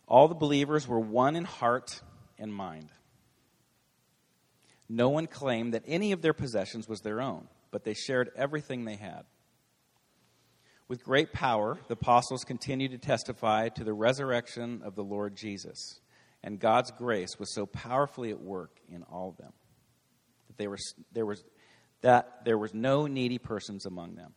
All the believers were one in heart and mind. No one claimed that any of their possessions was their own, but they shared everything they had. With great power, the apostles continued to testify to the resurrection of the Lord Jesus, and God's grace was so powerfully at work in all of them that there was no needy persons among them.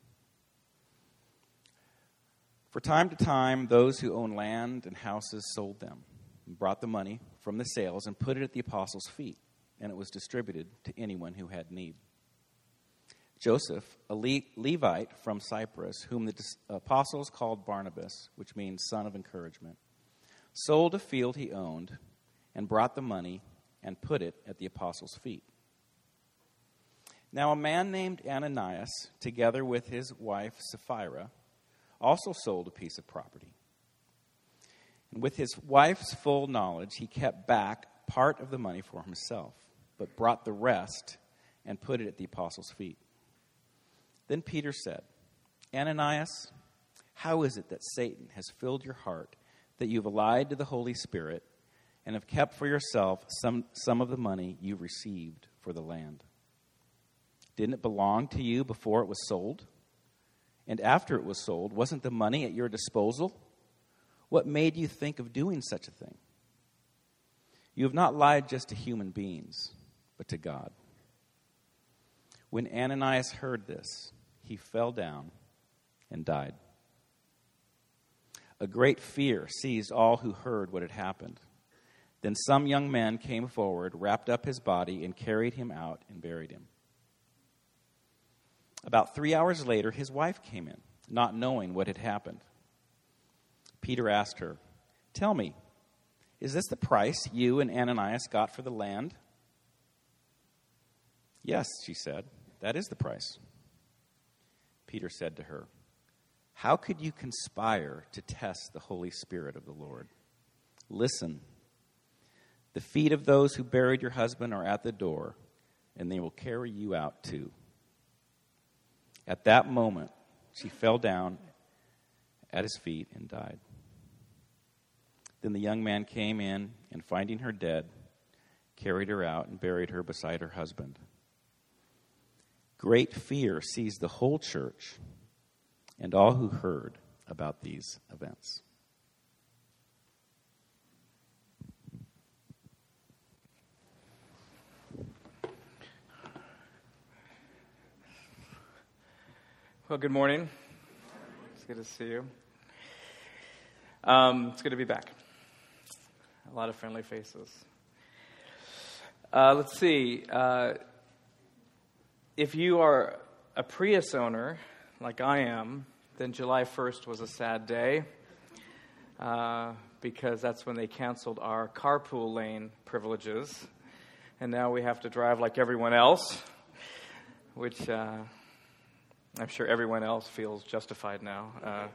For time to time, those who owned land and houses sold them and brought the money from the sales and put it at the apostles' feet, and it was distributed to anyone who had need. Joseph, a Levite from Cyprus, whom the apostles called Barnabas, which means son of encouragement, sold a field he owned and brought the money and put it at the apostles' feet. Now a man named Ananias, together with his wife Sapphira, also sold a piece of property. And with his wife's full knowledge, he kept back part of the money for himself, but brought the rest and put it at the apostles' feet. Then Peter said, Ananias, how is it that Satan has filled your heart, that you've lied to the Holy Spirit and have kept for yourself some of the money you received for the land? Didn't it belong to you before it was sold? And after it was sold, wasn't the money at your disposal? What made you think of doing such a thing? You have not lied just to human beings, but to God. When Ananias heard this, he fell down and died. A great fear seized all who heard what had happened. Then some young men came forward, wrapped up his body, and carried him out and buried him. About 3 hours later, his wife came in, not knowing what had happened. Peter asked her, "Tell me, is this the price you and Ananias got for the land?" "Yes," she said, "that is the price." Peter said to her, "How could you conspire to test the Holy Spirit of the Lord? Listen, the feet of those who buried your husband are at the door, and they will carry you out too." At that moment, she fell down at his feet and died. Then the young man came in, and finding her dead, carried her out and buried her beside her husband. Great fear seized the whole church and all who heard about these events. Well, good morning. It's good to see you. It's good to be back. A lot of friendly faces. Let's see. If you are a Prius owner, like I am, then July 1st was a sad day because that's when they canceled our carpool lane privileges. And now we have to drive like everyone else, which I'm sure everyone else feels justified now.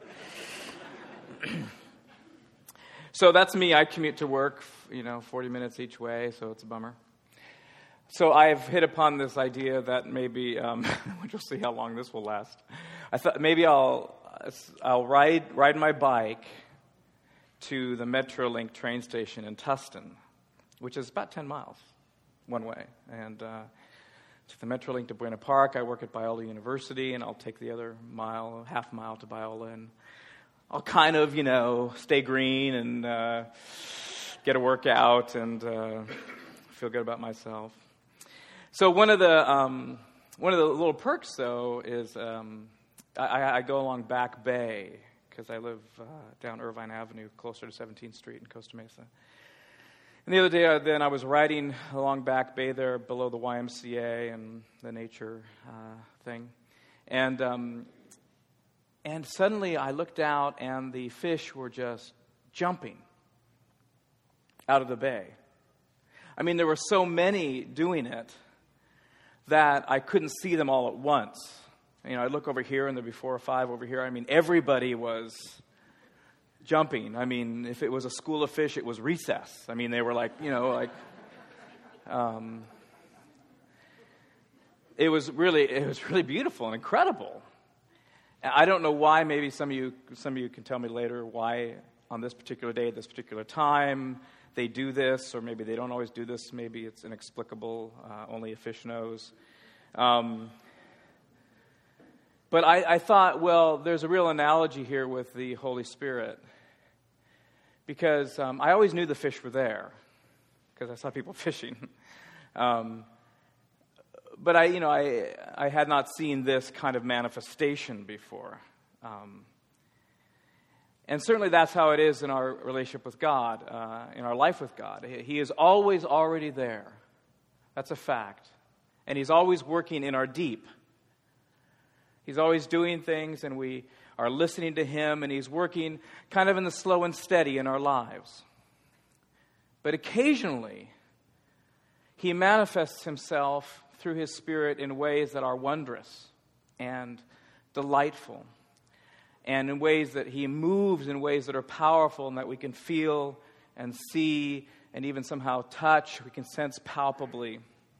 So that's me. I commute to work, 40 minutes each way, so it's a bummer. So I've hit upon this idea that maybe, we'll see how long this will last. I thought maybe I'll ride my bike to the Metrolink train station in Tustin, which is about 10 miles one way. And to the Metrolink to Buena Park, I work at Biola University, and I'll take the other half mile to Biola, and I'll kind of, stay green and get a workout and feel good about myself. So one of the little perks, though, is I go along Back Bay because I live down Irvine Avenue, closer to 17th Street in Costa Mesa. And the other day, then I was riding along Back Bay there below the YMCA and the nature thing, and suddenly I looked out and the fish were just jumping out of the bay. I mean, there were so many doing it that I couldn't see them all at once. I look over here and there'd be 4 or 5 over here. I mean, everybody was jumping. I mean, if it was a school of fish, it was recess. I mean, they were it was really beautiful and incredible. I don't know why. Maybe some of you can tell me later why on this particular day, at this particular time, they do this, or maybe they don't always do this. Maybe it's inexplicable. Only a fish knows. But I thought, well, there's a real analogy here with the Holy Spirit. Because I always knew the fish were there, because I saw people fishing. But I had not seen this kind of manifestation before. And certainly that's how it is in our relationship with God, in our life with God. He is always already there. That's a fact. And He's always working in our deep. He's always doing things, and we are listening to Him, and He's working kind of in the slow and steady in our lives. But occasionally, He manifests Himself through His Spirit in ways that are wondrous and delightful, and in ways that He moves in ways that are powerful and that we can feel and see and even somehow touch, we can sense palpably.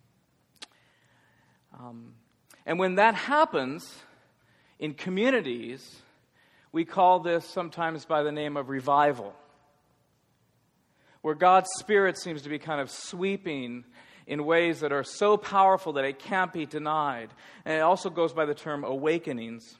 And when that happens in communities, we call this sometimes by the name of revival, where God's Spirit seems to be kind of sweeping in ways that are so powerful that it can't be denied. And it also goes by the term awakenings.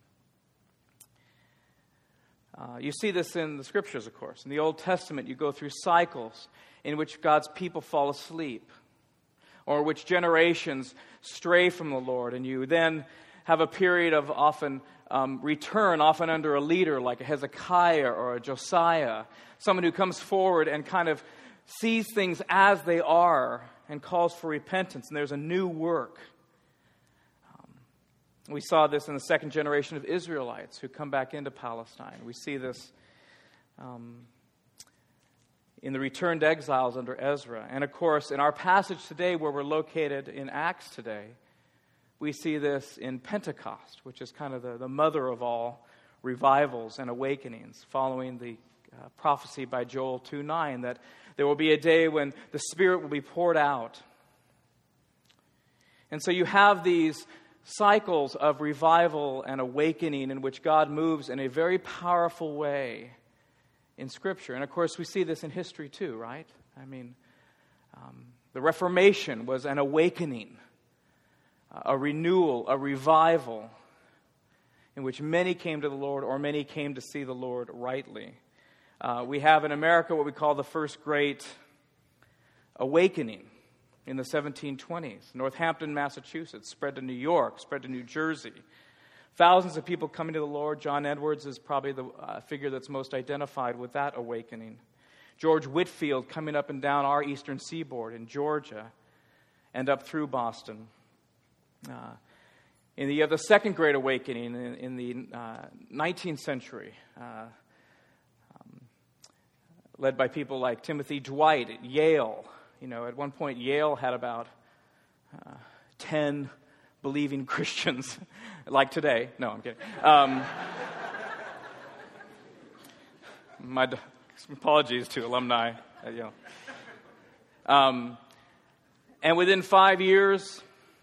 You see this in the Scriptures, of course. In the Old Testament, you go through cycles in which God's people fall asleep, or which generations stray from the Lord, and you then have a period of often return, often under a leader like a Hezekiah or a Josiah, someone who comes forward and kind of sees things as they are and calls for repentance, and there's a new work. We saw this in the second generation of Israelites who come back into Palestine. We see this in the returned exiles under Ezra. And of course, in our passage today where we're located in Acts today, we see this in Pentecost, which is kind of the mother of all revivals and awakenings, following the prophecy by Joel 2:9 that there will be a day when the Spirit will be poured out. And so you have these cycles of revival and awakening in which God moves in a very powerful way in Scripture. And of course, we see this in history too, right? I mean, the Reformation was an awakening, a renewal, a revival in which many came to the Lord, or many came to see the Lord rightly. We have in America what we call the First Great Awakening in the 1720s. Northampton, Massachusetts, spread to New York, spread to New Jersey. Thousands of people coming to the Lord. John Edwards is probably the figure that's most identified with that awakening. George Whitefield coming up and down our eastern seaboard in Georgia and up through Boston. You have the Second Great Awakening in the 19th century, led by people like Timothy Dwight at Yale. At one point, Yale had about 10 believing Christians, like today. No, I'm kidding. My apologies to alumni at Yale. And within 5 years,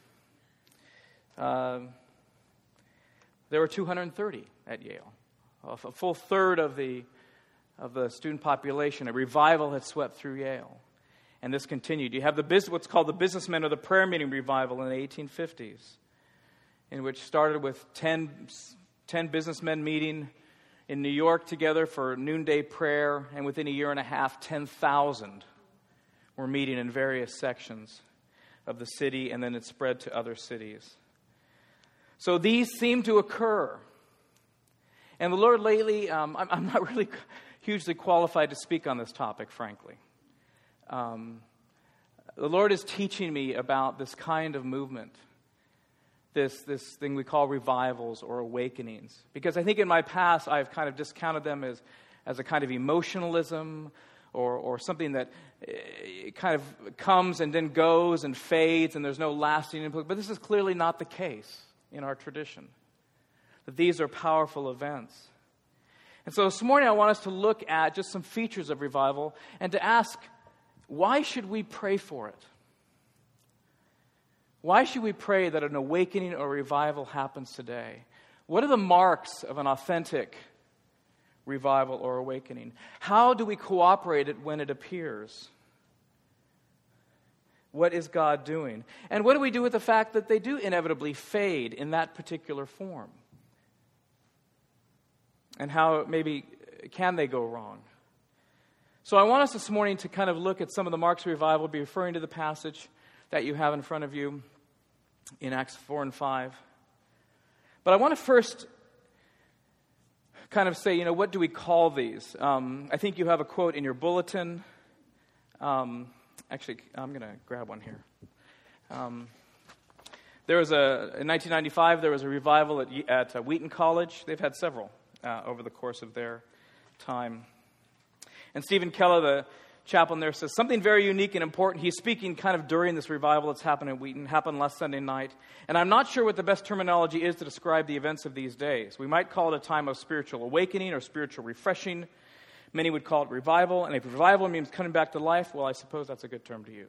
there were 230 at Yale, a full third of the student population. A revival had swept through Yale, and this continued. You have what's called the Businessmen or the Prayer Meeting Revival in the 1850s, in which started with 10 businessmen meeting in New York together for noonday prayer, and within a year and a half, 10,000 were meeting in various sections of the city, and then it spread to other cities. So these seem to occur. And the Lord lately, I'm not really hugely qualified to speak on this topic, frankly. The Lord is teaching me about this kind of movement, this thing we call revivals or awakenings. Because I think in my past I've kind of discounted them as a kind of emotionalism or something that kind of comes and then goes and fades and there's no lasting impact. But this is clearly not the case in our tradition, that these are powerful events. And so this morning I want us to look at just some features of revival and to ask, why should we pray for it? Why should we pray that an awakening or revival happens today? What are the marks of an authentic revival or awakening? How do we cooperate it when it appears? What is God doing? And what do we do with the fact that they do inevitably fade in that particular form? And how maybe can they go wrong? So I want us this morning to kind of look at some of the marks of revival, be referring to the passage that you have in front of you in Acts 4 and 5. But I want to first kind of say, what do we call these? I think you have a quote in your bulletin. Actually, I'm going to grab one here. In 1995, there was a revival at Wheaton College. They've had several over the course of their time. And Stephen Keller, the chaplain there, says something very unique and important. He's speaking kind of during this revival that's happened at Wheaton, happened last Sunday night. And I'm not sure what the best terminology is to describe the events of these days. We might call it a time of spiritual awakening or spiritual refreshing. Many would call it revival. And if revival means coming back to life, well, I suppose that's a good term to use.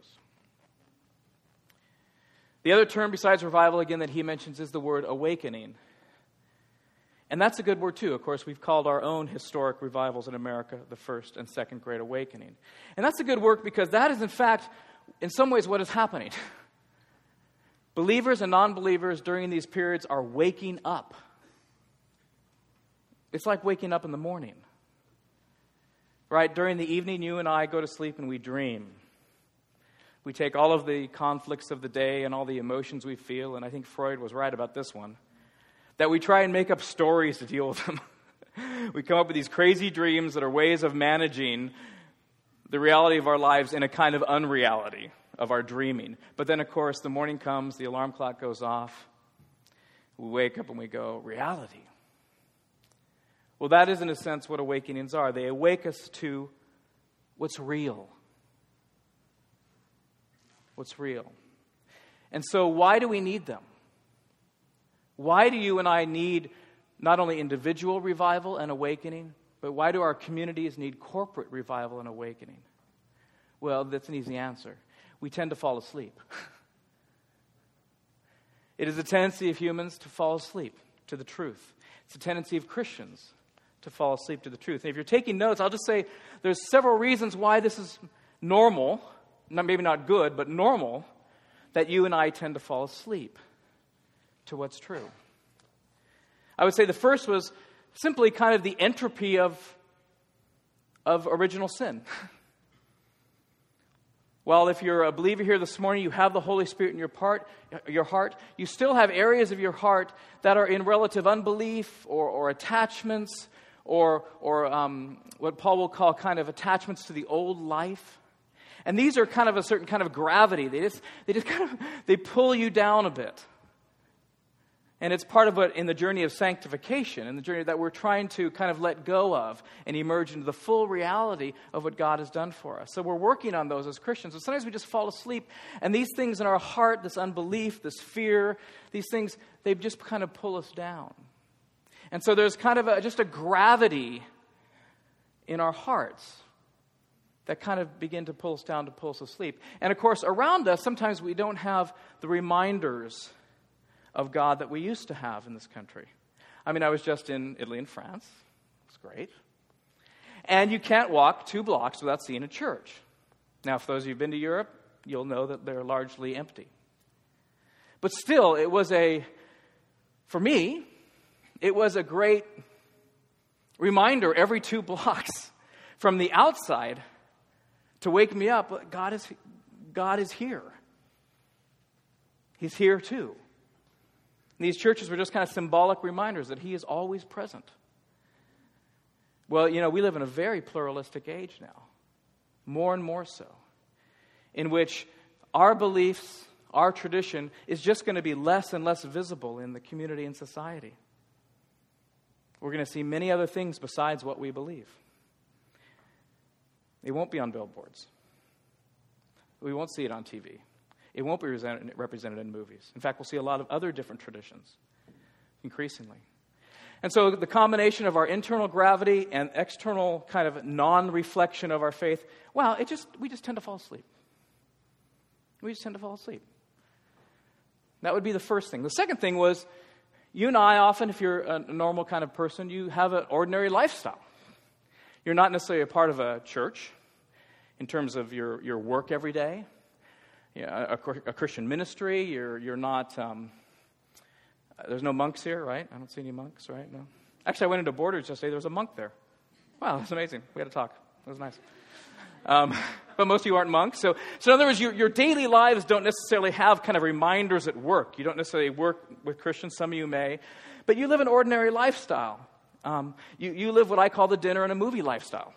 The other term besides revival, again, that he mentions is the word awakening. And that's a good word, too. Of course, we've called our own historic revivals in America the First and Second Great Awakening. And that's a good word because that is, in fact, in some ways what is happening. Believers and non-believers during these periods are waking up. It's like waking up in the morning. Right? During the evening, you and I go to sleep and we dream. We take all of the conflicts of the day and all the emotions we feel, and I think Freud was right about this one, that we try and make up stories to deal with them. We come up with these crazy dreams that are ways of managing the reality of our lives in a kind of unreality of our dreaming. But then, of course, the morning comes, the alarm clock goes off, we wake up and we go, reality. Well, that is, in a sense, what awakenings are. They awake us to what's real. What's real. And so why do we need them? Why do you and I need not only individual revival and awakening, but why do our communities need corporate revival and awakening? Well, that's an easy answer. We tend to fall asleep. It is a tendency of humans to fall asleep to the truth. It's a tendency of Christians to fall asleep to the truth. And if you're taking notes, I'll just say there's several reasons why this is normal, maybe not good, but normal, that you and I tend to fall asleep to what's true. I would say the first was simply kind of the entropy of original sin. Well, if you're a believer here this morning, you have the Holy Spirit in your heart, you still have areas of your heart that are in relative unbelief or attachments or what Paul will call kind of attachments to the old life. And these are kind of a certain kind of gravity. They just kind of, they pull you down a bit. And it's part of what in the journey of sanctification, in the journey that we're trying to kind of let go of and emerge into the full reality of what God has done for us. So we're working on those as Christians. So sometimes we just fall asleep, and these things in our heart, this unbelief, this fear, these things, they just kind of pull us down. And so there's kind of just a gravity in our hearts that kind of begin to pull us down, to pull us asleep. And of course, around us, sometimes we don't have the reminders of God that we used to have in this country. I mean, I was just in Italy and France. It's great. And you can't walk 2 blocks without seeing a church. Now, for those of you who've been to Europe, you'll know that they're largely empty. But still, for me, it was a great reminder every 2 blocks from the outside to wake me up. God is here. He's here too. And these churches were just kind of symbolic reminders that He is always present. Well, we live in a very pluralistic age now, more and more so, in which our beliefs, our tradition is just going to be less and less visible in the community and society. We're going to see many other things besides what we believe. It won't be on billboards. We won't see it on TV. It won't be represented in movies. In fact, we'll see a lot of other different traditions, increasingly. And so the combination of our internal gravity and external kind of non-reflection of our faith, we just tend to fall asleep. We just tend to fall asleep. That would be the first thing. The second thing was, you and I often, if you're a normal kind of person, you have an ordinary lifestyle. You're not necessarily a part of a church in terms of your work every day. Yeah, a Christian ministry. You're not. There's no monks here, right? I don't see any monks, right? No. Actually, I went into Borders yesterday. There was a monk there. Wow, that's amazing. We had a talk. It was nice. But most of you aren't monks. So in other words, your daily lives don't necessarily have kind of reminders at work. You don't necessarily work with Christians. Some of you may. But you live an ordinary lifestyle. You live what I call the dinner and a movie lifestyle.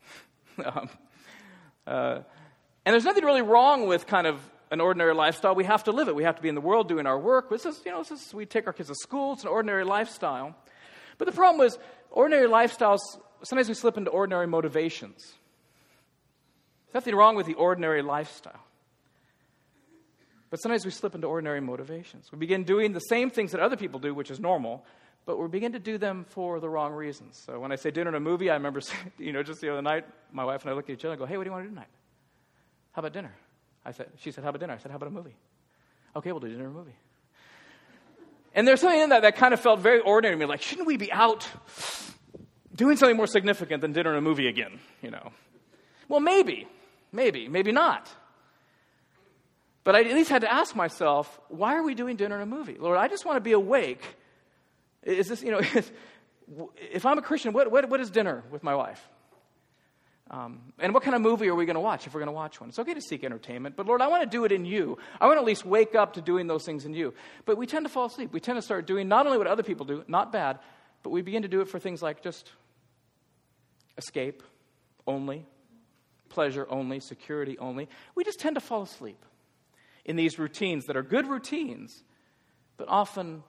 And there's nothing really wrong with kind of an ordinary lifestyle. We have to live it. We have to be in the world doing our work. We take our kids to school. It's an ordinary lifestyle. But the problem is, ordinary lifestyles, sometimes we slip into ordinary motivations. There's nothing wrong with the ordinary lifestyle. But sometimes we slip into ordinary motivations. We begin doing the same things that other people do, which is normal, but we begin to do them for the wrong reasons. So when I say dinner and a movie, I remember, just the other night, my wife and I looked at each other and go, hey, what do you want to do tonight? How about dinner? She said, how about dinner? I said, how about a movie? Okay, we'll do dinner and a movie. And there's something in that kind of felt very ordinary to me. Like, shouldn't we be out doing something more significant than dinner and a movie again? Well, maybe not. But I at least had to ask myself, why are we doing dinner and a movie? Lord, I just want to be awake. Is this, if I'm a Christian, what is dinner with my wife? And what kind of movie are we going to watch if we're going to watch one? It's okay to seek entertainment, but Lord, I want to do it in you. I want to at least wake up to doing those things in you. But we tend to fall asleep. We tend to start doing not only what other people do, not bad, but we begin to do it for things like just escape only, pleasure only, security only. We just tend to fall asleep in these routines that are good routines, but often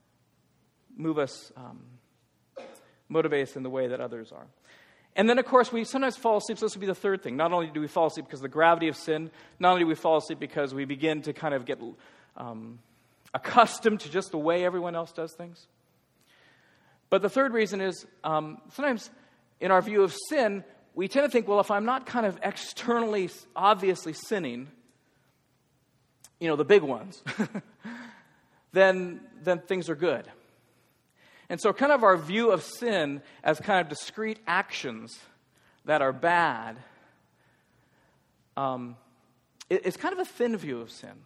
motivate us in the way that others are. And then, of course, we sometimes fall asleep. So this would be the third thing. Not only do we fall asleep because of the gravity of sin, not only do we fall asleep because we begin to kind of get accustomed to just the way everyone else does things. But the third reason is sometimes in our view of sin, we tend to think, well, if I'm not kind of externally, obviously sinning, the big ones, then things are good. And so kind of our view of sin as kind of discrete actions that are bad is kind of a thin view of sin.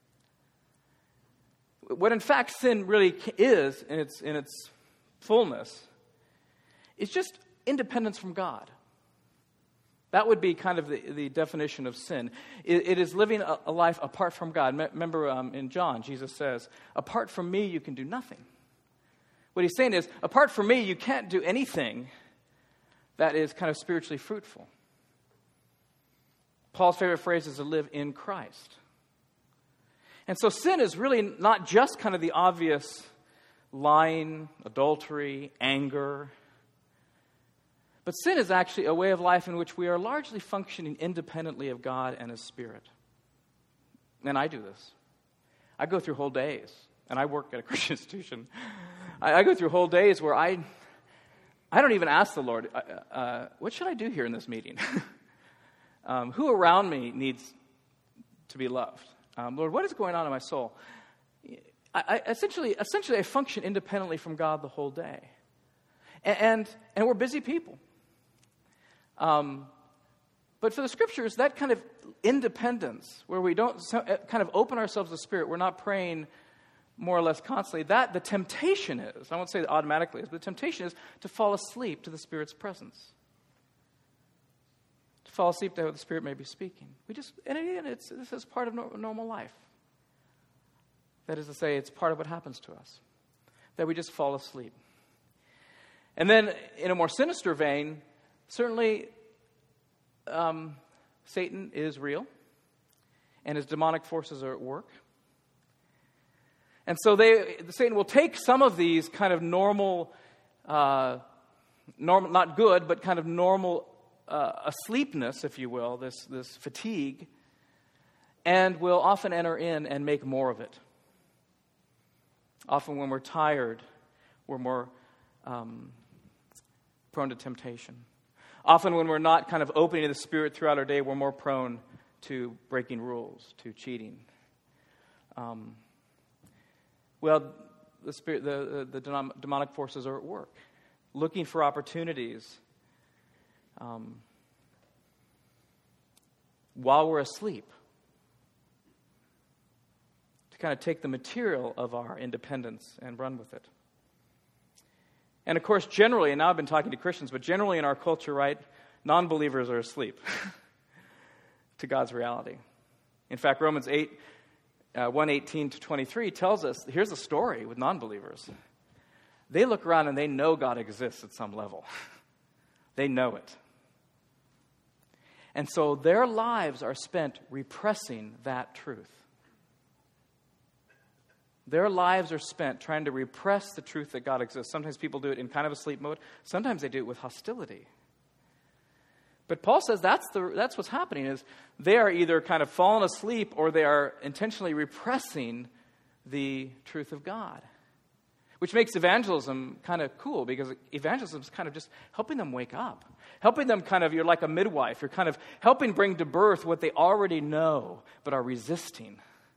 What in fact sin really is in its fullness is just independence from God. That would be kind of the definition of sin. It is living a life apart from God. Remember in John, Jesus says, apart from me you can do nothing. What he's saying is, apart from me, you can't do anything that is kind of spiritually fruitful. Paul's favorite phrase is to live in Christ. And so sin is really not just kind of the obvious lying, adultery, anger. But sin is actually a way of life in which we are largely functioning independently of God and His Spirit. And I do this. I go through whole days, and I work at a Christian institution. I go through whole days where I don't even ask the Lord, what should I do here in this meeting? Who around me needs to be loved? Lord, what is going on in my soul? I essentially I function independently from God the whole day. And we're busy people. But for the Scriptures, that kind of independence, where we don't kind of open ourselves to the Spirit, we're not praying more or less constantly, that the temptation is, I won't say that automatically is, but the temptation is to fall asleep to the Spirit's presence. To fall asleep to how the Spirit may be speaking. This is part of normal life. That is to say, it's part of what happens to us. That we just fall asleep. And then, in a more sinister vein, certainly Satan is real, and his demonic forces are at work. And so Satan will take some of these kind of normal, not good, but kind of normal asleepness, if you will, this fatigue, and will often enter in and make more of it. Often when we're tired, we're more prone to temptation. Often when we're not kind of opening to the Spirit throughout our day, we're more prone to breaking rules, to cheating. The demonic forces are at work, looking for opportunities while we're asleep, to kind of take the material of our independence and run with it. And of course, generally, and now I've been talking to Christians, but generally in our culture, right, non-believers are asleep to God's reality. In fact, Romans 8, 1:18 to 23 tells us, here's a story with non-believers. They look around and they know God exists at some level. They know it. And so their lives are spent repressing that truth. Their lives are spent trying to repress the truth that God exists. Sometimes people do it in kind of a sleep mode. Sometimes they do it with hostility. But Paul says that's what's happening, is they are either kind of fallen asleep or they are intentionally repressing the truth of God. Which makes evangelism kind of cool, because evangelism is kind of just helping them wake up. Helping them kind of, you're like a midwife. You're kind of helping bring to birth what they already know but are resisting.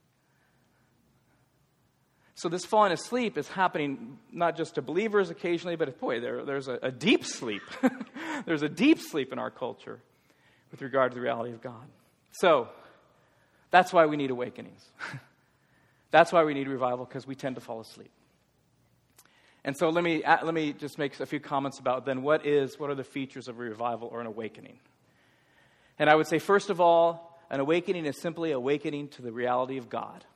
So this falling asleep is happening not just to believers occasionally, but boy, there's a deep sleep. There's a deep sleep in our culture with regard to the reality of God. So that's why we need awakenings. That's why we need revival, because we tend to fall asleep. And so let me just make a few comments about then what are the features of a revival or an awakening. And I would say, first of all, an awakening is simply awakening to the reality of God.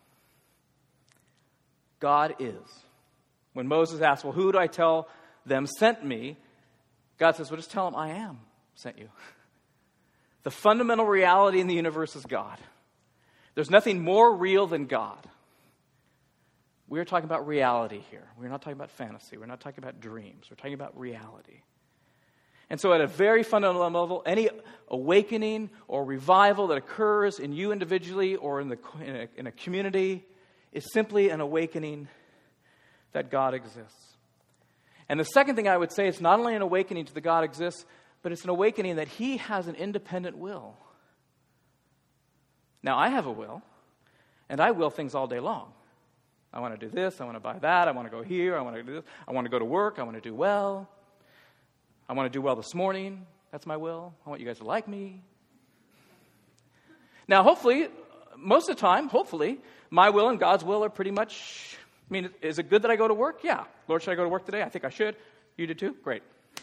God is. When Moses asked, well, who do I tell them sent me? God says, well, just tell them I am sent you. The fundamental reality in the universe is God. There's nothing more real than God. We're talking about reality here. We're not talking about fantasy. We're not talking about dreams. We're talking about reality. And so at a very fundamental level, any awakening or revival that occurs in you individually or in a community is simply an awakening that God exists. And the second thing I would say, it's not only an awakening to the God exists, but it's an awakening that He has an independent will. Now, I have a will, and I will things all day long. I want to do this, I want to buy that, I want to go here, I want to do this, I want to go to work, I want to do well. I want to do well this morning, that's my will. I want you guys to like me. Now, hopefully, most of the time, my will and God's will are pretty much, is it good that I go to work? Yeah. Lord, should I go to work today? I think I should. You did too? Great.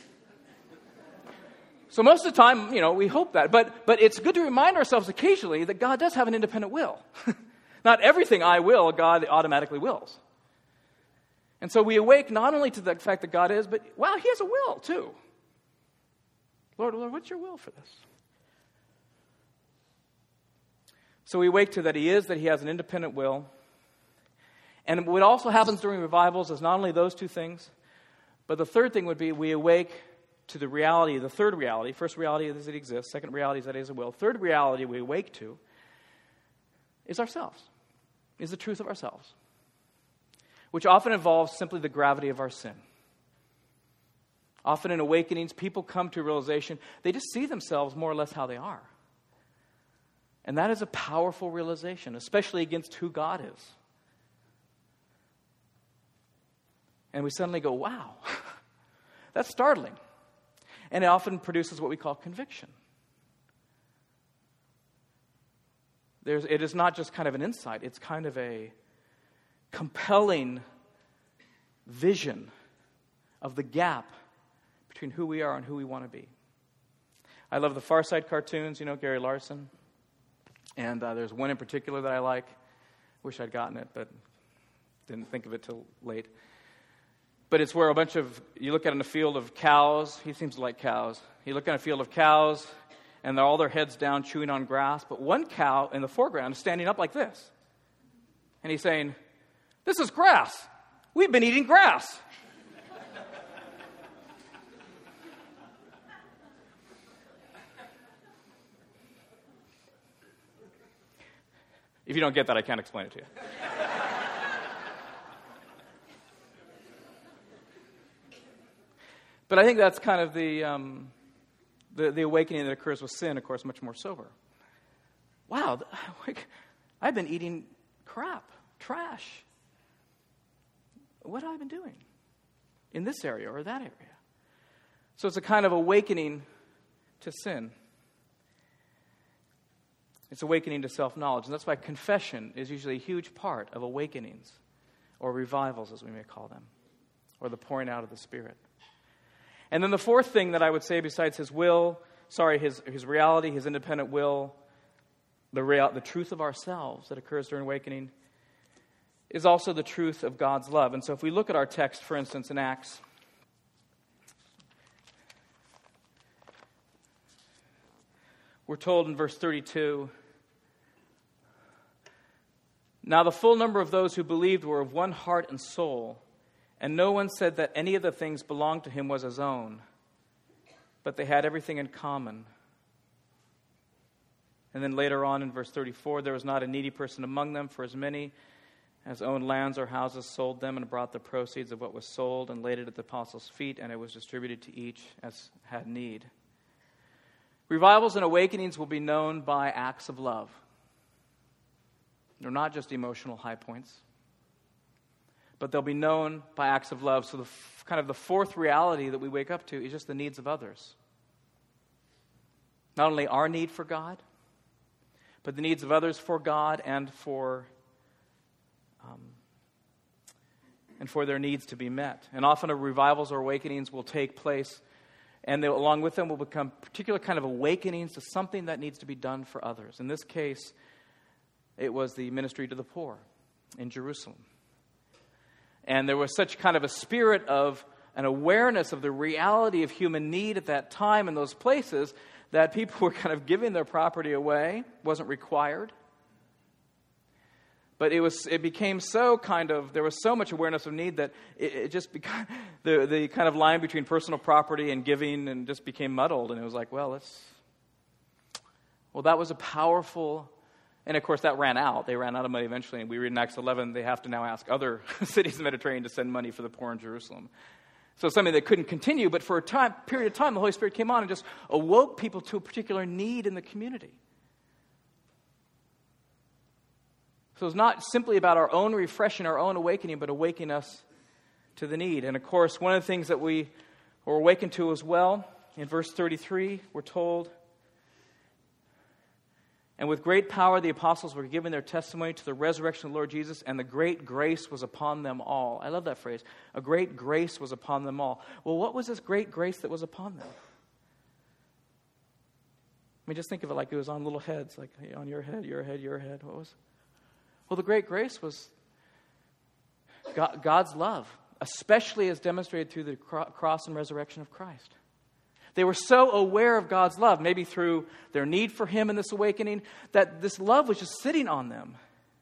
So most of the time, we hope that. But it's good to remind ourselves occasionally that God does have an independent will. Not everything I will, God automatically wills. And so we awake not only to the fact that God is, but, wow, He has a will too. Lord, what's your will for this? So we awake to that He is, that He has an independent will. And what also happens during revivals is not only those two things, but the third thing would be we awake to the reality, the third reality. First reality is that He exists. Second reality is that He has a will. Third reality we awake to is ourselves, is the truth of ourselves, which often involves simply the gravity of our sin. Often in awakenings, people come to a realization, they just see themselves more or less how they are. And that is a powerful realization, especially against who God is. And we suddenly go, wow, that's startling. And it often produces what we call conviction. It is not just kind of an insight, it's kind of a compelling vision of the gap between who we are and who we want to be. I love the Far Side cartoons, Gary Larson. And there's one in particular that I like. Wish I'd gotten it, but didn't think of it till late. But it's where you look at in a field of cows. He seems to like cows. You look at a field of cows, and they're all their heads down chewing on grass. But one cow in the foreground is standing up like this. And he's saying, this is grass. We've been eating grass. If you don't get that, I can't explain it to you. But I think that's kind of the awakening that occurs with sin, of course, much more sober. Wow, I've been eating crap, trash. What have I been doing in this area or that area? So it's a kind of awakening to sin. It's awakening to self-knowledge. And that's why confession is usually a huge part of awakenings, or revivals, as we may call them, or the pouring out of the Spirit. And then the fourth thing that I would say, besides his reality, his independent will, the truth of ourselves that occurs during awakening, is also the truth of God's love. And so if we look at our text, for instance, in Acts, we're told in verse 32, "Now the full number of those who believed were of one heart and soul, and no one said that any of the things belonged to him was his own, but they had everything in common." And then later on in verse 34, "There was not a needy person among them, for as many as owned lands or houses sold them and brought the proceeds of what was sold and laid it at the apostles' feet, and it was distributed to each as had need." Revivals and awakenings will be known by acts of love. They're not just emotional high points, but they'll be known by acts of love. So the fourth reality that we wake up to is just the needs of others. Not only our need for God, but the needs of others for God and for their needs to be met. And often revivals or awakenings will take place, and along with them will become particular kind of awakenings to something that needs to be done for others. In this case, it was the ministry to the poor in Jerusalem. And there was such kind of a spirit of an awareness of the reality of human need at that time in those places that people were kind of giving their property away. It wasn't required. But it became so there was so much awareness of need that it just became, the kind of line between personal property and giving and just became muddled. And it was like, that was a powerful, and of course that ran out. They ran out of money eventually. And we read in Acts 11, they have to now ask other cities in the Mediterranean to send money for the poor in Jerusalem. So something that couldn't continue, but for a period of time, the Holy Spirit came on and just awoke people to a particular need in the community. So it's not simply about our own refreshing, our own awakening, but awakening us to the need. And of course, one of the things that we were awakened to as well, in verse 33, we're told, "And with great power the apostles were giving their testimony to the resurrection of the Lord Jesus, and the great grace was upon them all." I love that phrase. A great grace was upon them all. Well, what was this great grace that was upon them? I mean, just think of it like it was on little heads, like on your head, your head, your head. What was it? Well, the great grace was God's love, especially as demonstrated through the cross and resurrection of Christ. They were so aware of God's love, maybe through their need for Him in this awakening, that this love was just sitting on them.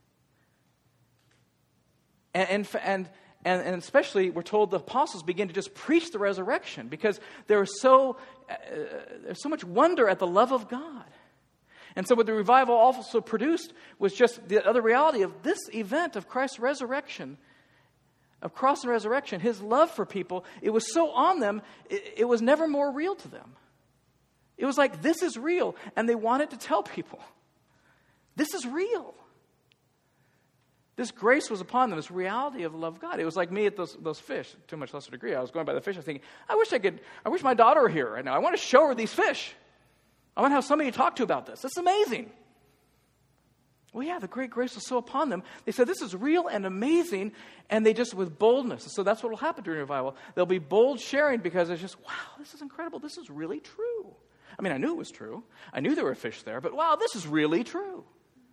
And especially, we're told the apostles begin to just preach the resurrection because there's so much wonder at the love of God. And so what the revival also produced was just the other reality of this event of Christ's resurrection, of cross and resurrection, His love for people. It was so on them, it was never more real to them. It was like, this is real, and they wanted to tell people, this is real. This grace was upon them, this reality of the love of God. It was like me at those fish, to a much lesser degree. I was going by the fish, I was thinking, I wish my daughter were here right now. I want to show her these fish. I want to have somebody to talk to about this. It's amazing. Well, yeah, the great grace was so upon them. They said, this is real and amazing, and they just, with boldness. So that's what will happen during revival. They'll be bold sharing because it's just, wow, this is incredible. This is really true. I mean, I knew it was true. I knew there were fish there, but wow, this is really true.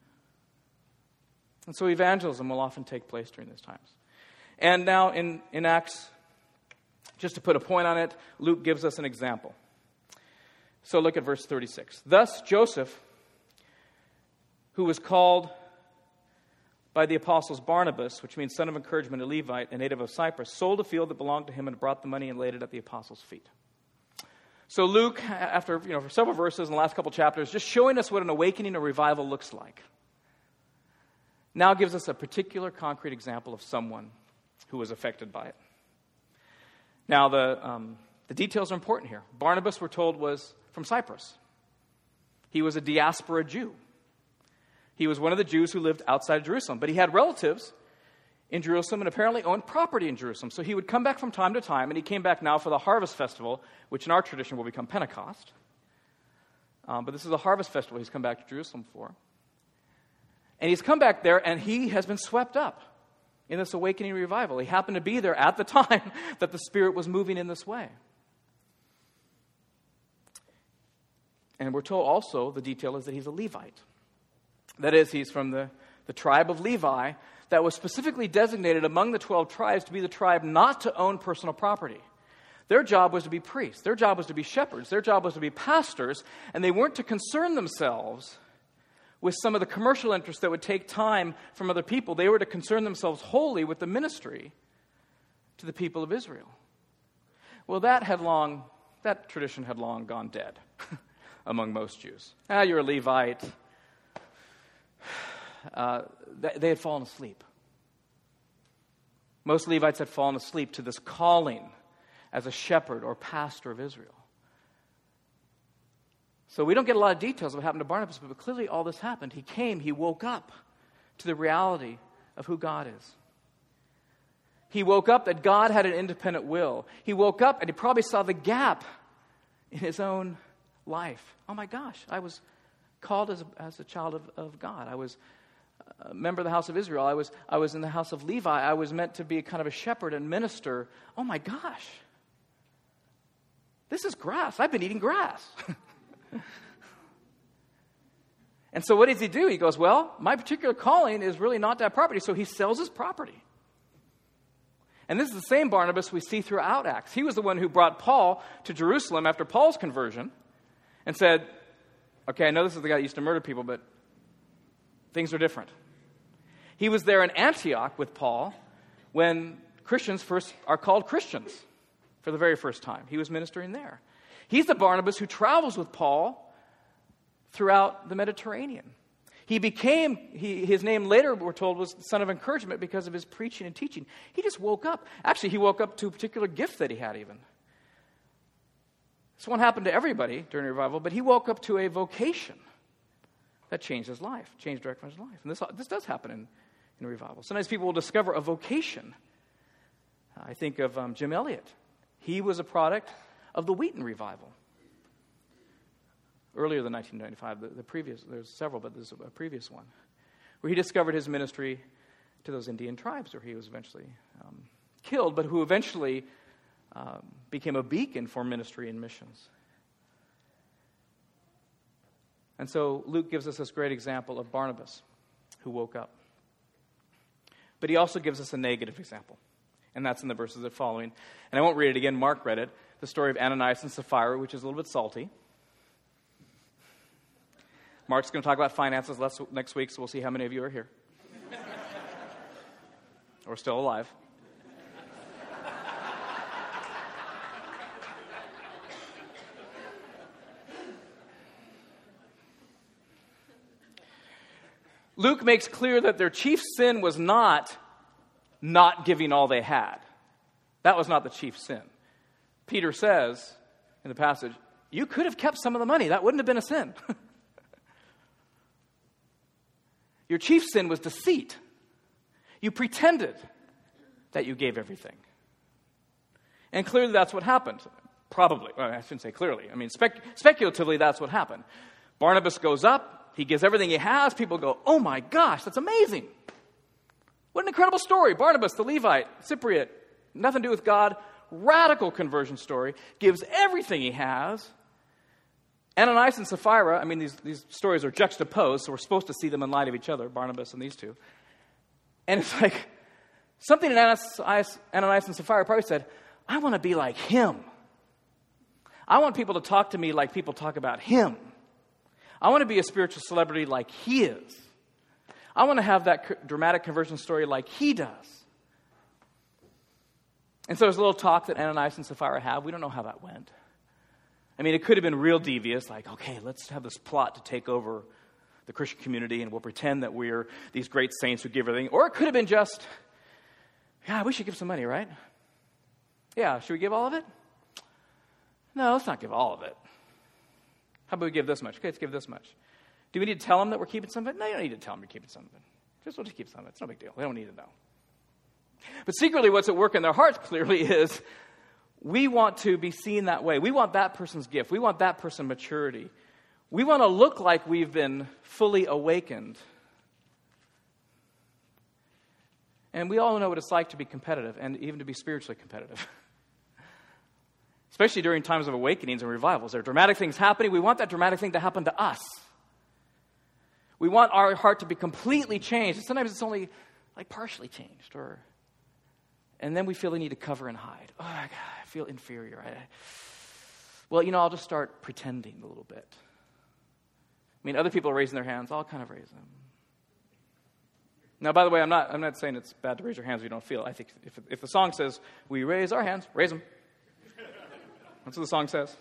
And so evangelism will often take place during these times. And now in Acts, just to put a point on it, Luke gives us an example. So look at verse 36. "Thus Joseph, who was called by the apostles Barnabas, which means son of encouragement, a Levite, a native of Cyprus, sold a field that belonged to him and brought the money and laid it at the apostles' feet." So Luke, after for several verses in the last couple chapters, just showing us what an awakening or revival looks like, now gives us a particular concrete example of someone who was affected by it. Now the details are important here. Barnabas, we're told, was from Cyprus. He was a diaspora Jew. He was one of the Jews who lived outside of Jerusalem, but he had relatives in Jerusalem and apparently owned property in Jerusalem. So he would come back from time to time, and he came back now for the Harvest Festival, which in our tradition will become Pentecost. But this is a harvest festival he's come back to Jerusalem for. And he's come back there, and he has been swept up in this awakening revival. He happened to be there at the time that the Spirit was moving in this way. And we're told also, the detail is that he's a Levite. That is, he's from the tribe of Levi that was specifically designated among the 12 tribes to be the tribe not to own personal property. Their job was to be priests. Their job was to be shepherds. Their job was to be pastors. And they weren't to concern themselves with some of the commercial interests that would take time from other people. They were to concern themselves wholly with the ministry to the people of Israel. Well, that tradition had long gone dead among most Jews. You're a Levite. They had fallen asleep. Most Levites had fallen asleep to this calling as a shepherd or pastor of Israel. So we don't get a lot of details of what happened to Barnabas, but clearly all this happened. He came, he woke up to the reality of who God is. He woke up that God had an independent will. He woke up and he probably saw the gap in his own life. Oh my gosh, I was called as a child of God. I was a member of the house of Israel. I was in the house of Levi. I was meant to be a kind of a shepherd and minister. Oh my gosh, this is grass. I've been eating grass. And so what does he do? He goes, well, my particular calling is really not to have property. So he sells his property. And this is the same Barnabas we see throughout Acts. He was the one who brought Paul to Jerusalem after Paul's conversion and said, okay, I know this is the guy that used to murder people, but things are different. He was there in Antioch with Paul when Christians first are called Christians for the very first time. He was ministering there. He's the Barnabas who travels with Paul throughout the Mediterranean. His name later, we're told, was the son of encouragement because of his preaching and teaching. He just woke up. Actually, he woke up to a particular gift that he had even. This won't happen to everybody during revival, but he woke up to a vocation that changed his life, changed direction of his life. And this does happen in revival. Sometimes people will discover a vocation. I think of Jim Elliot. He was a product of the Wheaton revival. Earlier than 1995, the previous, there's several, but there's a previous one, where he discovered his ministry to those Indian tribes, where he was eventually killed, but who eventually became a beacon for ministry and missions. And so Luke gives us this great example of Barnabas, who woke up. But he also gives us a negative example, and that's in the verses that are following. And I won't read it again, Mark read it, the story of Ananias and Sapphira, which is a little bit salty. Mark's going to talk about finances next week, so we'll see how many of you are here. Or still alive. Luke makes clear that their chief sin was not giving all they had. That was not the chief sin. Peter says in the passage, you could have kept some of the money. That wouldn't have been a sin. Your chief sin was deceit. You pretended that you gave everything. And clearly that's what happened. Probably. Well, I shouldn't say clearly. I mean, speculatively, that's what happened. Barnabas goes up. He gives everything he has. People go, oh my gosh, that's amazing. What an incredible story. Barnabas, the Levite, Cypriot, nothing to do with God, radical conversion story, gives everything he has. Ananias and Sapphira, I mean, these stories are juxtaposed, so we're supposed to see them in light of each other, Barnabas and these two. And it's like, something in Ananias and Sapphira probably said, I want to be like him. I want people to talk to me like people talk about him. I want to be a spiritual celebrity like he is. I want to have that dramatic conversion story like he does. And so there's a little talk that Ananias and Sapphira have. We don't know how that went. I mean, it could have been real devious, like, okay, let's have this plot to take over the Christian community and we'll pretend that we're these great saints who give everything. Or it could have been just, yeah, we should give some money, right? Yeah, should we give all of it? No, let's not give all of it. How about we give this much? Okay, let's give this much. Do we need to tell them that we're keeping some of it? No, you don't need to tell them you're keeping some of it. We'll just keep some of it. It's no big deal. They don't need to know. But secretly, what's at work in their hearts clearly is we want to be seen that way. We want that person's gift. We want that person's maturity. We want to look like we've been fully awakened. And we all know what it's like to be competitive and even to be spiritually competitive. Especially during times of awakenings and revivals. There are dramatic things happening. We want that dramatic thing to happen to us. We want our heart to be completely changed. And sometimes it's only like partially changed. And then we feel the need to cover and hide. Oh, God, I feel inferior. Well, I'll just start pretending a little bit. I mean, other people are raising their hands. I'll kind of raise them. Now, by the way, I'm not saying it's bad to raise your hands if you don't feel. I think if the song says, we raise our hands, raise them. That's what the song says.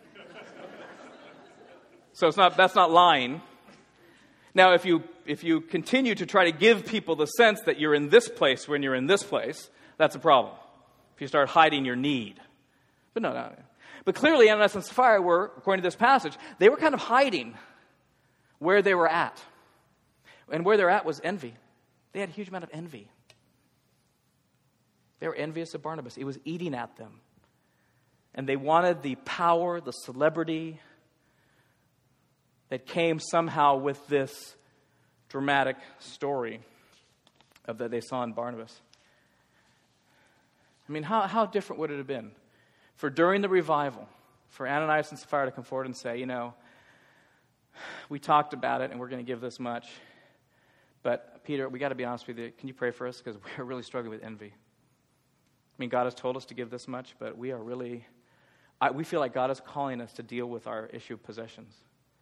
So that's not lying. Now, if you continue to try to give people the sense that you're in this place when you're in this place, that's a problem. If you start hiding your need. But no. But clearly, Ananias and Sapphira were, according to this passage, they were kind of hiding where they were at. And where they're at was envy. They had a huge amount of envy. They were envious of Barnabas. It was eating at them. And they wanted the power, the celebrity that came somehow with this dramatic story of that they saw in Barnabas. I mean, how different would it have been for during the revival, for Ananias and Sapphira to come forward and say, we talked about it and we're going to give this much. But Peter, we got to be honest with you. Can you pray for us? Because we're really struggling with envy. I mean, God has told us to give this much, but we feel like God is calling us to deal with our issue of possessions.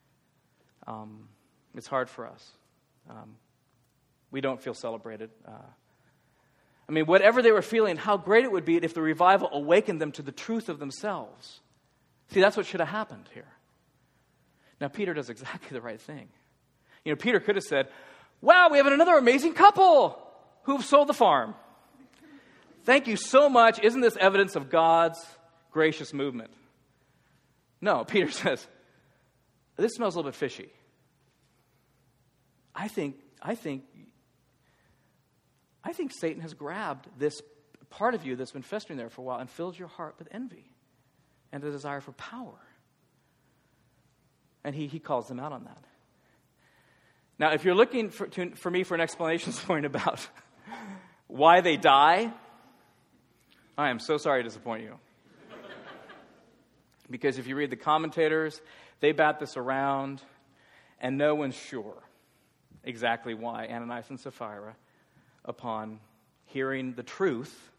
It's hard for us. We don't feel celebrated. Whatever they were feeling, how great it would be if the revival awakened them to the truth of themselves. See, that's what should have happened here. Now, Peter does exactly the right thing. Peter could have said, wow, we have another amazing couple who've sold the farm. Thank you so much. Isn't this evidence of God's gracious movement? No, Peter says, this smells a little bit fishy. I think Satan has grabbed this part of you that's been festering there for a while and filled your heart with envy and a desire for power. And he calls them out on that. Now, if you're looking for me for an explanation point about why they die, I am so sorry to disappoint you. Because if you read the commentators, they bat this around, and no one's sure exactly why Ananias and Sapphira, upon hearing the truth,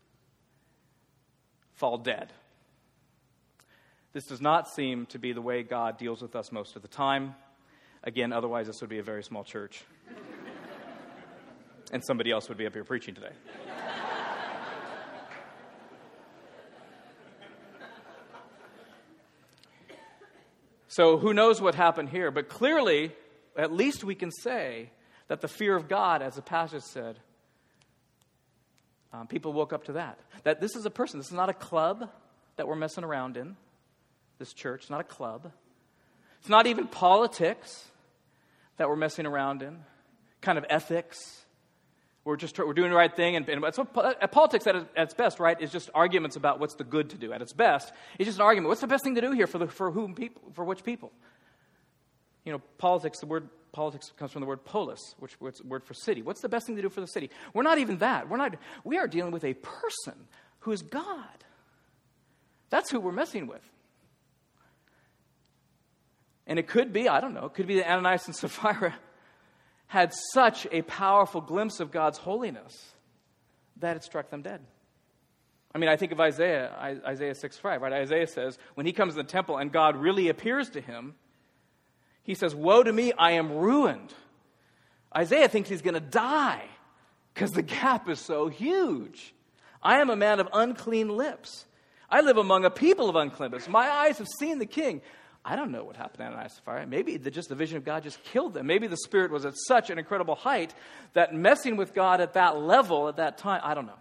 fall dead. This does not seem to be the way God deals with us most of the time. Again, otherwise this would be a very small church. And somebody else would be up here preaching today. So who knows what happened here? But clearly, at least we can say that the fear of God, as the passage said, people woke up to that. That this is a person. This is not a club that we're messing around in. This church, it's not a club. It's not even politics that we're messing around in. Kind of ethics. We're doing the right thing. And so politics at its best, right, is just arguments about what's the good to do. At its best, it's just an argument. What's the best thing to do here for which people? Politics, the word politics comes from the word polis, which is a word for city. What's the best thing to do for the city? We're not even that. We are dealing with a person who is God. That's who we're messing with. And it could be, I don't know, it could be that Ananias and Sapphira had such a powerful glimpse of God's holiness that it struck them dead. I think of Isaiah 6:5, right? Isaiah says, when he comes to the temple and God really appears to him, he says, woe to me, I am ruined. Isaiah thinks he's going to die because the gap is so huge. I am a man of unclean lips. I live among a people of unclean lips. My eyes have seen the King. I don't know what happened to Ananias and Sapphira. Maybe the vision of God just killed them. Maybe the Spirit was at such an incredible height that messing with God at that level, at that time, I don't know.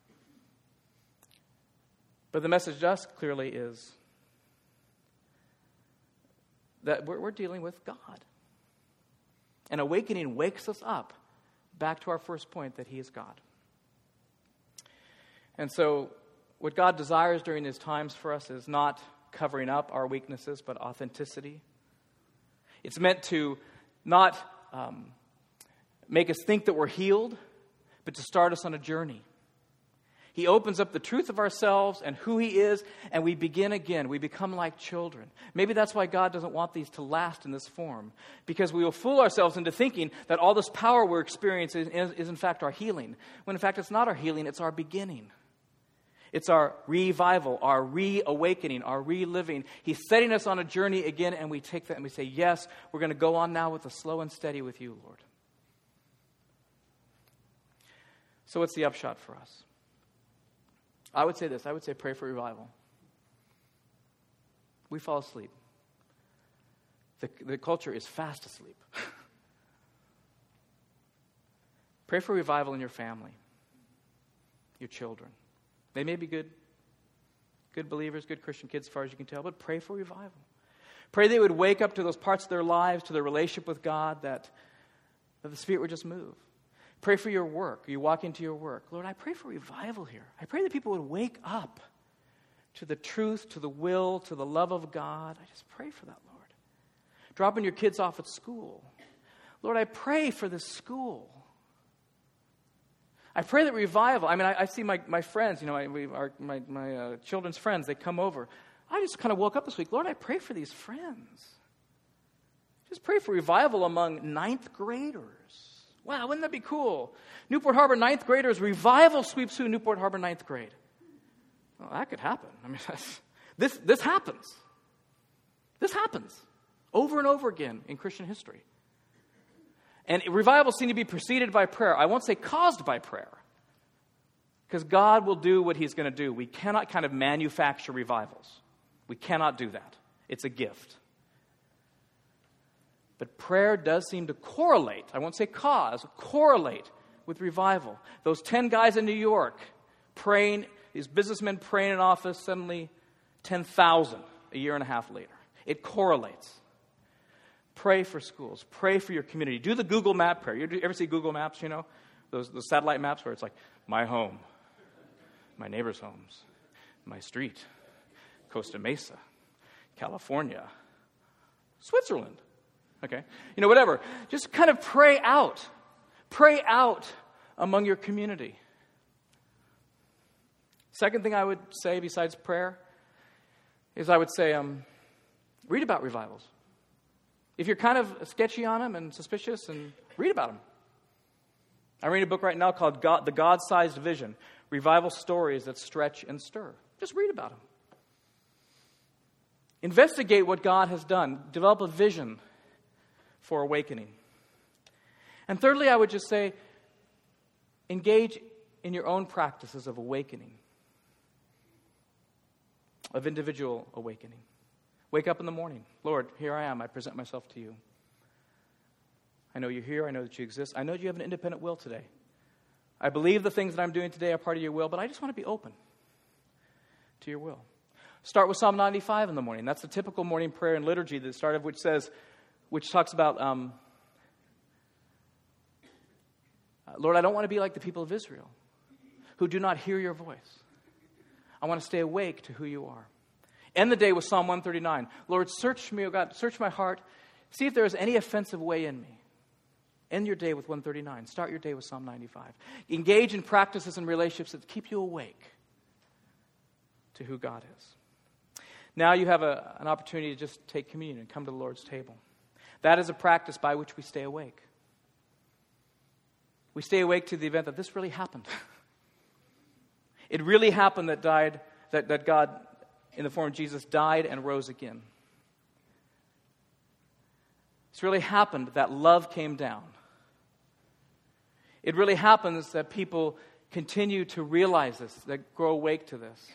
But the message just clearly is that we're dealing with God. And awakening wakes us up back to our first point that He is God. And so what God desires during these times for us is not covering up our weaknesses, but authenticity. It's meant to not make us think that we're healed, but to start us on a journey. He opens up the truth of ourselves and who He is, and we begin again. We become like children. Maybe that's why God doesn't want these to last in this form, because we will fool ourselves into thinking that all this power we're experiencing is in fact our healing, when in fact it's not our healing, it's our beginning. It's our revival, our reawakening, our reliving. He's setting us on a journey again, and we take that and we say, yes, we're going to go on now with the slow and steady with you, Lord. So what's the upshot for us? I would say this. I would say pray for revival. We fall asleep. The culture is fast asleep. Pray for revival in your family, your children. They may be good believers, good Christian kids as far as you can tell, but pray for revival. Pray they would wake up to those parts of their lives, to their relationship with God, that the Spirit would just move. Pray for your work. You walk into your work. Lord, I pray for revival here. I pray that people would wake up to the truth, to the will, to the love of God. I just pray for that, Lord. Dropping your kids off at school. Lord, I pray for this school. I pray that revival. I mean, I see my friends, my children's friends, they come over. I just kind of woke up this week. Lord, I pray for these friends. Just pray for revival among ninth graders. Wow, wouldn't that be cool? Newport Harbor ninth graders, revival sweeps through Newport Harbor ninth grade. Well, that could happen. I mean, this happens. This happens over and over again in Christian history. And revivals seem to be preceded by prayer. I won't say caused by prayer, because God will do what He's going to do. We cannot kind of manufacture revivals. We cannot do that. It's a gift. But prayer does seem to correlate, I won't say cause, correlate with revival. Those 10 guys in New York praying, these businessmen praying in office, suddenly 10,000 a year and a half later. It correlates. Pray for schools. Pray for your community. Do the Google map prayer. You ever see Google Maps, those satellite maps where it's like, my home, my neighbor's homes, my street, Costa Mesa, California, Switzerland. Okay, whatever. Just kind of pray out. Pray out among your community. Second thing I would say besides prayer is I would say read about revivals. If you're kind of sketchy on them and suspicious, and read about them. I'm reading a book right now called The God-Sized Vision, Revival Stories That Stretch and Stir. Just read about them. Investigate what God has done. Develop a vision for awakening. And thirdly, I would just say, engage in your own practices of awakening, of individual awakening. Wake up in the morning. Lord, here I am. I present myself to you. I know you're here. I know that you exist. I know that you have an independent will today. I believe the things that I'm doing today are part of your will, but I just want to be open to your will. Start with Psalm 95 in the morning. That's the typical morning prayer and liturgy, the start of which talks about, Lord, I don't want to be like the people of Israel who do not hear your voice. I want to stay awake to who you are. End the day with Psalm 139. Lord, search me, O God, search my heart. See if there is any offensive way in me. End your day with 139. Start your day with Psalm 95. Engage in practices and relationships that keep you awake to who God is. Now you have an opportunity to just take communion and come to the Lord's table. That is a practice by which we stay awake. We stay awake to the event that this really happened. It really happened that God, in the form of Jesus, died and rose again. It's really happened that love came down. It really happens that people continue to realize this, that grow awake to this.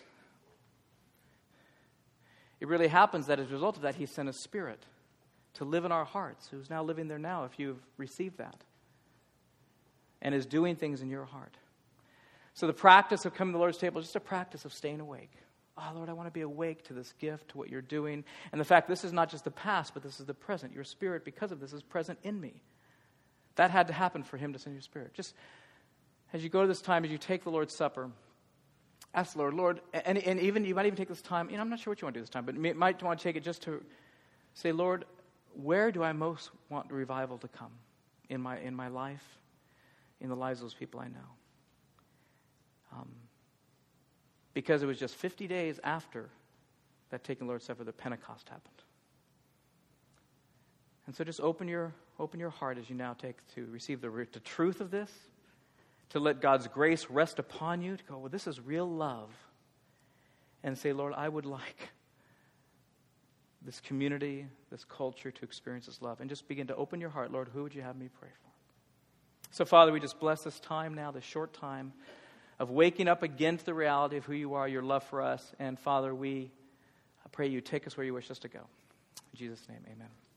It really happens that as a result of that, He sent a Spirit to live in our hearts, who's now living there now if you've received that, and is doing things in your heart. So the practice of coming to the Lord's table is just a practice of staying awake. Oh, Lord, I want to be awake to this gift, to what you're doing. And the fact this is not just the past, but this is the present. Your Spirit, because of this, is present in me. That had to happen for Him to send your Spirit. Just as you go to this time, as you take the Lord's Supper, ask the Lord, and even you might even take this time, I'm not sure what you want to do this time, but you might want to take it just to say, Lord, where do I most want revival to come? In my life, in the lives of those people I know. Because it was just 50 days after that taking the Lord's Supper that Pentecost happened. And so just open your heart as you now take to receive the truth of this, to let God's grace rest upon you, to go, well, this is real love. And say, Lord, I would like this community, this culture to experience this love. And just begin to open your heart. Lord, who would you have me pray for? So, Father, we just bless this time now, this short time of waking up again to the reality of who you are, your love for us. And, Father, I pray you take us where you wish us to go. In Jesus' name, amen.